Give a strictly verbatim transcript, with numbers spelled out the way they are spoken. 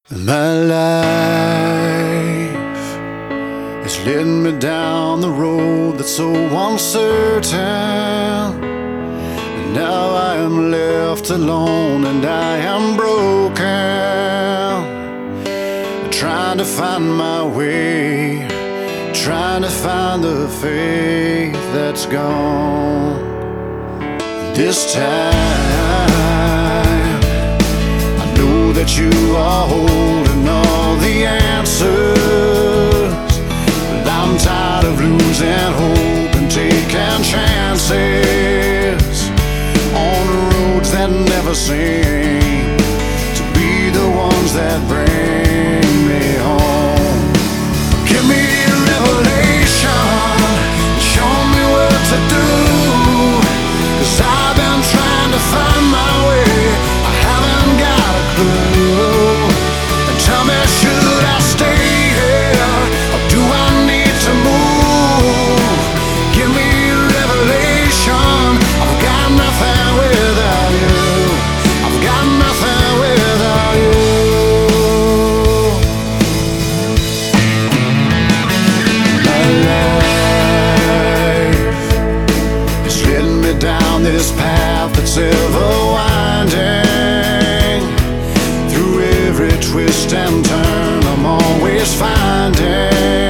My life is leading me down the road that's so uncertain, and now I am left alone and I am broken, trying to find my way, trying to find the faith that's gone. This time that you are holding all the answers, but I'm tired of losing hope and taking chances on roads that never seem to be the ones that bring me home. Give me a revelation, show me what to do, 'cause I've been trying to find my way, I haven't got a clue. Tell me, should I stay here, or do I need to move? Give me a revelation. I've got nothing without you. I've got nothing without you. My life is leading me down this path that's ever winding. Through every twist and turn, I'm always finding